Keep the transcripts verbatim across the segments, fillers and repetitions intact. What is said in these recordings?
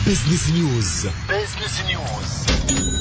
بزنس نيوز. بزنس نيوز.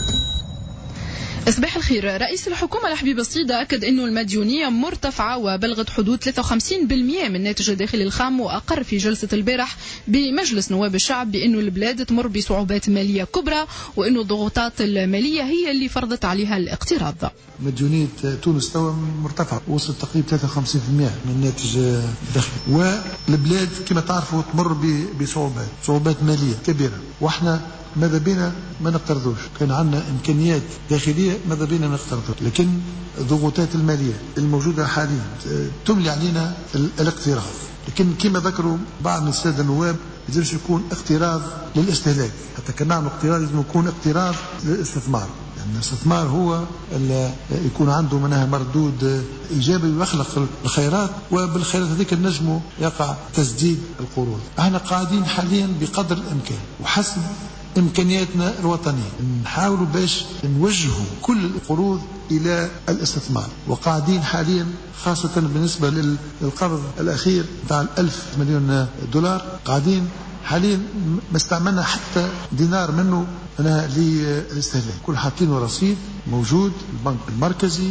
صباح الخير. رئيس الحكومة الحبيب الصيدة أكد أنه المديونية مرتفعة وبلغت حدود ثلاثة وخمسين بالمئة من الناتج الداخلي الخام، وأقر في جلسة البارح بمجلس نواب الشعب بأنه البلاد تمر بصعوبات مالية كبرى، وأنه الضغوطات المالية هي اللي فرضت عليها الاقتراض. مديونية تونس توا مرتفعة، وصلت تقريبا ثلاثة وخمسين بالمئة من الناتج الداخلي، والبلاد كما تعرفوا تمر بصعوبات صعوبات مالية كبيرة، واحنا ماذا بينا ما نقترضوش. كان عندنا إمكانيات داخلية ماذا بينا نقترضوش، لكن الضغوطات المالية الموجودة حاليا تملي علينا الاقتراض. لكن كما ذكروا بعض من السادة النواب لازم يكون اقتراض للاستهلاك، حتى كان نعمل اقتراض لازم يكون اقتراض للاستثمار، لأن يعني الاستثمار هو يكون عنده منها مردود إيجابي ويخلق الخيرات، وبالخيرات هذيك النجم يقع تسديد القروض. احنا قاعدين حاليا بقدر الإمكان وحسب إمكانياتنا الوطنية نحاولوا باش نوجهوا كل القروض إلى الاستثمار، وقاعدين حاليا خاصة بالنسبة للقرض الأخير بتاع الألف مليون دولار، قاعدين حاليا ما استعملنا حتى دينار منه للاستهلاك، كل حاطين رصيد موجود البنك المركزي.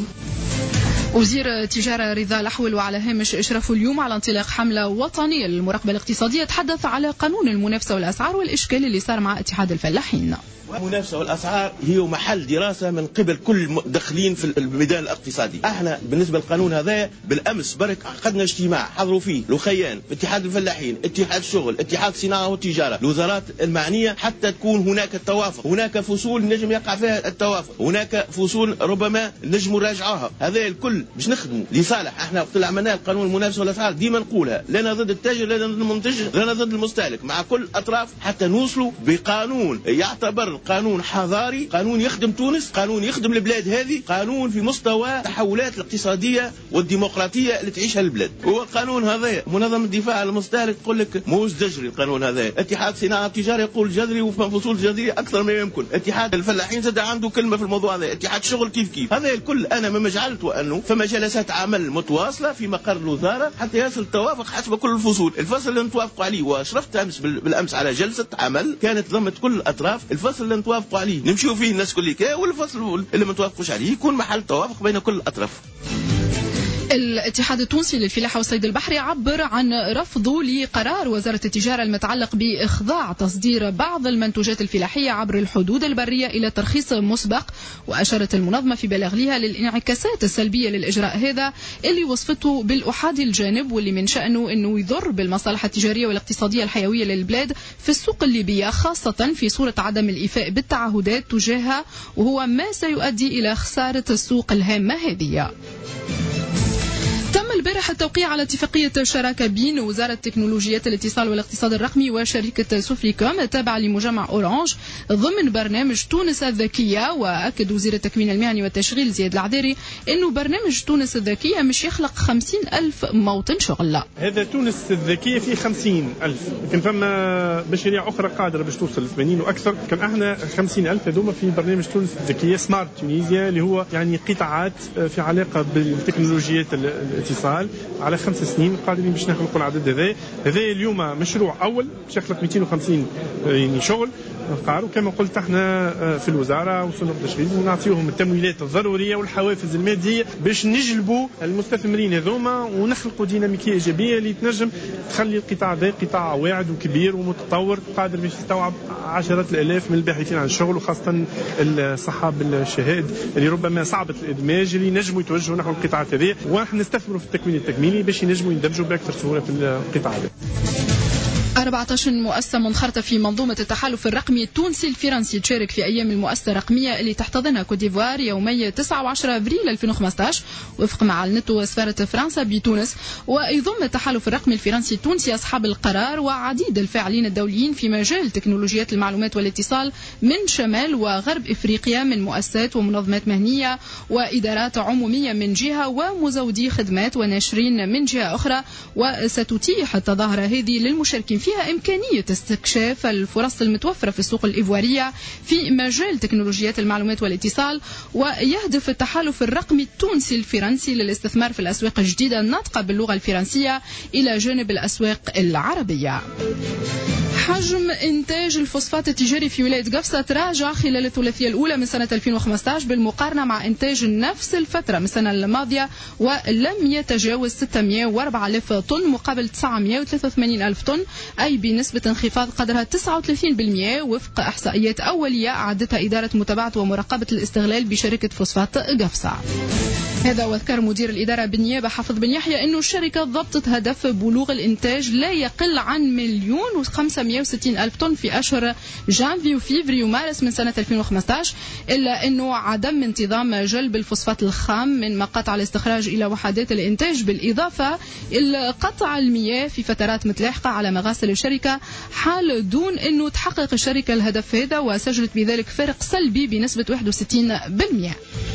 وزير التجارة رضا الأحول وعلى هامش إشرافه اليوم على انطلاق حملة وطنية للمراقبة الاقتصادية تحدث على قانون المنافسة والأسعار والإشكال اللي صار مع اتحاد الفلاحين. المنافسة والأسعار هي محل دراسة من قبل كل المدخلين في الميدان الاقتصادي. احنا بالنسبة للقانون هذا بالأمس برك عقدنا اجتماع حضروا فيه لخيان، اتحاد الفلاحين، اتحاد الشغل، اتحاد الصناعة والتجارة، الوزارات المعنية، حتى تكون هناك التوافق. هناك فصول نجم يقع فيها التوافق، هناك فصول ربما نجم نراجعوها. هذا الكل باش نخدموا لصالح. احنا وقت اللي عملنا القانون المنافسة والأسعار ديما نقولها، لا ضد التاجر لا ضد المنتج لا ضد المستهلك، مع كل الأطراف حتى نوصلوا بقانون يعتبر قانون حضاري، قانون يخدم تونس، قانون يخدم البلاد هذه، قانون في مستوى التحولات الاقتصادية والديمقراطية اللي تعيشها البلاد. هو القانون هذا منظمة الدفاع عن المستهلك تقول لك موز جذري، القانون هذا اتحاد صناعة التجارة يقول جذري وفصول جذرية أكثر ما يمكن، اتحاد الفلاحين زاد عنده كلمة في الموضوع هذا، اتحاد الشغل كيف كيف. هذا الكل أنا ما جعلت وأنه فما جلسات عمل متواصلة في مقر الوزارة حتى يصل التوافق حسب كل الفصول. الفصل اللي نتوافقوا عليه واشرفت أمس بالأمس على جلسة عمل كانت ضمت كل الأطراف، الفصل اللي نتوافقوا عليه نمشيو فيه الناس كلها، والفصل اللي ما توافقوش عليه يكون محل توافق بين كل الأطراف. الاتحاد التونسي للفلاحة والصيد البحري عبر عن رفضه لقرار وزارة التجارة المتعلق بإخضاع تصدير بعض المنتوجات الفلاحية عبر الحدود البرية إلى ترخيص مسبق، وأشارت المنظمة في بلاغ لها للانعكاسات السلبية للإجراء هذا اللي وصفته بالأحادي الجانب، واللي من شأنه أنه يضر بالمصالح التجارية والاقتصادية الحيوية للبلاد في السوق الليبية، خاصة في صورة عدم الإيفاء بالتعهدات تجاهها، وهو ما سيؤدي إلى خسارة السوق الهامة هذه. تم البارح التوقيع على اتفاقية شراكة بين وزارة تكنولوجيات الاتصال والاقتصاد الرقمي وشركة سوفليكوم التابعة لمجمع أورانج ضمن برنامج تونس الذكية. وأكد وزير التكوين المهني والتشغيل زياد العذاري أنه برنامج تونس الذكية مش يخلق خمسين ألف موطن شغل. هذا تونس الذكية فيه خمسين ألف، لكن فما مشاريع أخرى قادرة باش توصل ثمانين وأكثر. كان احنا خمسين ألف هذوما في برنامج تونس الذكية سمارت تونيزيا، اللي هو يعني قطاعات في علاقة بالتكنولوجيات الاتصال على خمس سنين قادرين باش نخلقوا العدد هذا. هذا اليوم مشروع أول باش يخلق مئتين وخمسين يعني شغل قاروا. كما قلت احنا في الوزارة وصلنا بالتشغيل ونعطيهم التمويلات الضرورية والحوافز المادية باش نجلبوا المستثمرين هذوما ونخلقوا ديناميكية إيجابية اللي تنجم تخلي القطاع ذا قطاع واعد وكبير ومتطور قادر باش يستوعب عشرات الآلاف من الباحثين عن الشغل، وخاصة الصحاب الشهاد اللي ربما صعبة الإدماج اللي نجموا يتوجهوا نحو القطاعات هذه، ونحن نستثمروا في التكوين التكميلي باش ينجموا يندمجوا بأكثر سهولة في القطاع هذا. أربعة عشر مؤسسة منخرطة في منظومة التحالف الرقمي التونسي الفرنسي تشارك في أيام المؤسسة الرقمية اللي تحتضنها كوت ديفوار يومي تسعة وعشرة أبريل ألفين وخمسة عشر وفق ما أعلنته سفارة فرنسا بتونس. ويضم التحالف الرقمي الفرنسي التونسي أصحاب القرار وعديد الفاعلين الدوليين في مجال تكنولوجيات المعلومات والاتصال من شمال وغرب إفريقيا، من مؤسسات ومنظمات مهنية وإدارات عمومية من جهة ومزودي خدمات وناشرين من جهة أخرى. وستتيح التظاهرة هذه للمشاركين فيها إمكانية استكشاف الفرص المتوفرة في السوق الإيفوارية في مجال تكنولوجيات المعلومات والاتصال. ويهدف التحالف الرقمي التونسي الفرنسي للاستثمار في الأسواق الجديدة الناطقة باللغة الفرنسية إلى جانب الأسواق العربية. حجم إنتاج الفوسفات التجاري في ولاية قفصة تراجع خلال الثلاثية الأولى من سنة ألفين وخمسة عشر بالمقارنة مع إنتاج نفس الفترة من السنة الماضية، ولم يتجاوز ستمائة وأربعة آلاف طن مقابل تسعمائة وثلاثة وثمانين ألف طن، أي بنسبة انخفاض قدرها تسعة وثلاثين بالمئة وفق إحصائيات أولية أعدتها إدارة متابعة ومراقبة الاستغلال بشركة فوسفات قفصة. هذا وذكر مدير الإدارة بالنيابة حافظ بن يحيى أنه الشركة ضبطت هدف بلوغ الإنتاج لا يقل عن مليون وخمسمائة وستين ألف طن في أشهر جانفي وفيفري ومارس من سنة ألفين وخمسة عشر، إلا أنه عدم انتظام جلب الفوسفات الخام من مقاطع الاستخراج إلى وحدات الإنتاج بالإضافة إلى قطع المياه في فترات متلاحقة على مغاسل الشركة حال دون أنه تحقق الشركة الهدف هذا، وسجلت بذلك فرق سلبي بنسبة واحد وستين بالمئة.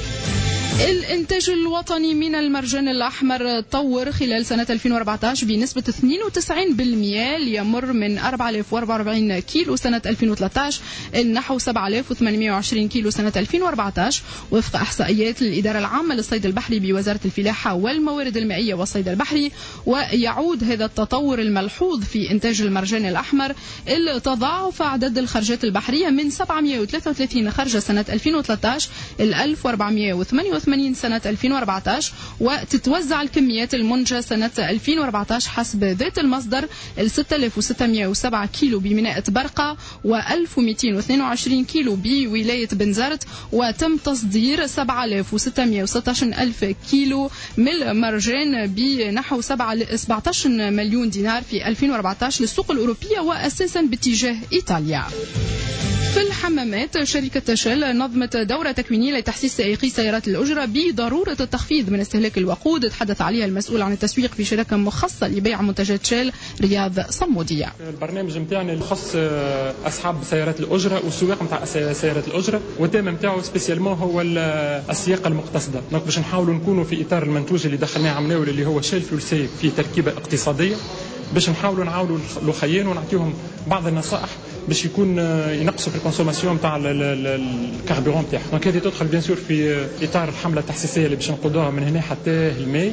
الإنتاج الوطني من المرجان الأحمر تطور خلال سنة ألفين وأربعة عشر بنسبة اثنين وتسعين بالمئة ليمر من أربعة آلاف وأربعة وأربعين كيلو سنة ألفين وثلاثة عشر نحو سبعة آلاف وثمانمائة وعشرين كيلو سنة ألفين وأربعة عشر وفق إحصائيات الإدارة العامة للصيد البحري بوزارة الفلاحة والموارد المائية والصيد البحري. ويعود هذا التطور الملحوظ في إنتاج المرجان الأحمر إلى تضاعف عدد الخرجات البحرية من سبعمائة وثلاثة وثلاثين خرجة سنة ألفين وثلاثة عشر إلى ألف وأربعمائة وثمانية وثمانين سنة ألفين وأربعة عشر، وتتوزع الكميات المنتجة سنة ألفين وأربعة عشر حسب ذات المصدر ال ستة آلاف وستمائة وسبعة كيلو بميناء برقة و1222 كيلو بولاية بنزرت، وتم تصدير سبعة آلاف وستمائة وستة عشر ألف كيلو من المرجان بنحو سبعة عشر مليون دينار في ألفين وأربعة عشر للسوق الأوروبية وأساسا باتجاه إيطاليا. في الحمامات شركة شل نظمت دورة تكوينية لتحسيس سائقي سيارات الأجرة بضرورة التخفيض من استهلاك الوقود، تحدث عليها المسؤول عن التسويق في شركة مخصصة لبيع منتجات شل رياض صمودية. البرنامج متاعنا الخاص أصحاب سيارات الأجرة والسواق متاع سيارات الأجرة، والتيم متاعه سبيسيالمون هو السياقة المقتصدة. دونك باش نحاولوا نكونوا في إطار المنتوج اللي دخلناه عملاوي اللي هو شل فيول سيف في تركيبة اقتصادية، باش نحاولوا نعاونوا الخيان ونعطيهم بعض النصائح باش يكون ينقصوا في الكونسوماسيون تاع الكاربورون تاعهم. دونك هذه تدخل بيان سور في اطار الحمله التحسيسيه اللي باش نقودوها من هنا حتى الماي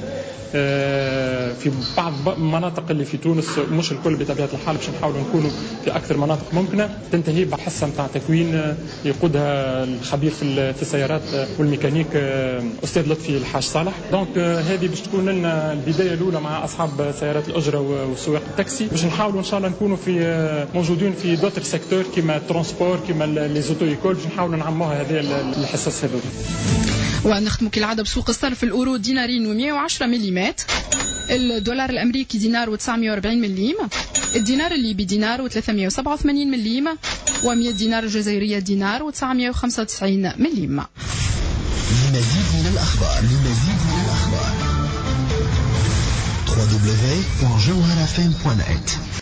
في بعض المناطق اللي في تونس، مش الكل بطبيعه الحال، باش نحاولوا نكونوا في اكثر مناطق ممكنه، تنتهي بحصه نتاع تكوين يقودها الخبير في السيارات والميكانيك استاذ لطفي الحاج صالح. دونك هذه باش تكون لنا البدايه الاولى مع اصحاب سيارات الاجره وسواق التاكسي، باش نحاولوا ان شاء الله نكونوا في موجودين في دوتر سيكتور كما الترونسبور كما لي زوتو ايكول، باش نحاولوا نعموها هذه الحصص هذول. ونختم كالعادة بسوق الصرف. الأورو دينارين ومئة وعشرة مليمات، الدولار الأمريكي دينار وتسعمائة وأربعين مليم، الدينار الليبي دينار وثلاثمائة وسبعة وثمانين مليم، ومئة دينار الجزائرية دينار وتسعمائة وخمسة وتسعين مليم. لمزيد من الأخبار لمزيد من الأخبار دبليو دبليو دبليو دوت جوهرة إف إم دوت نت.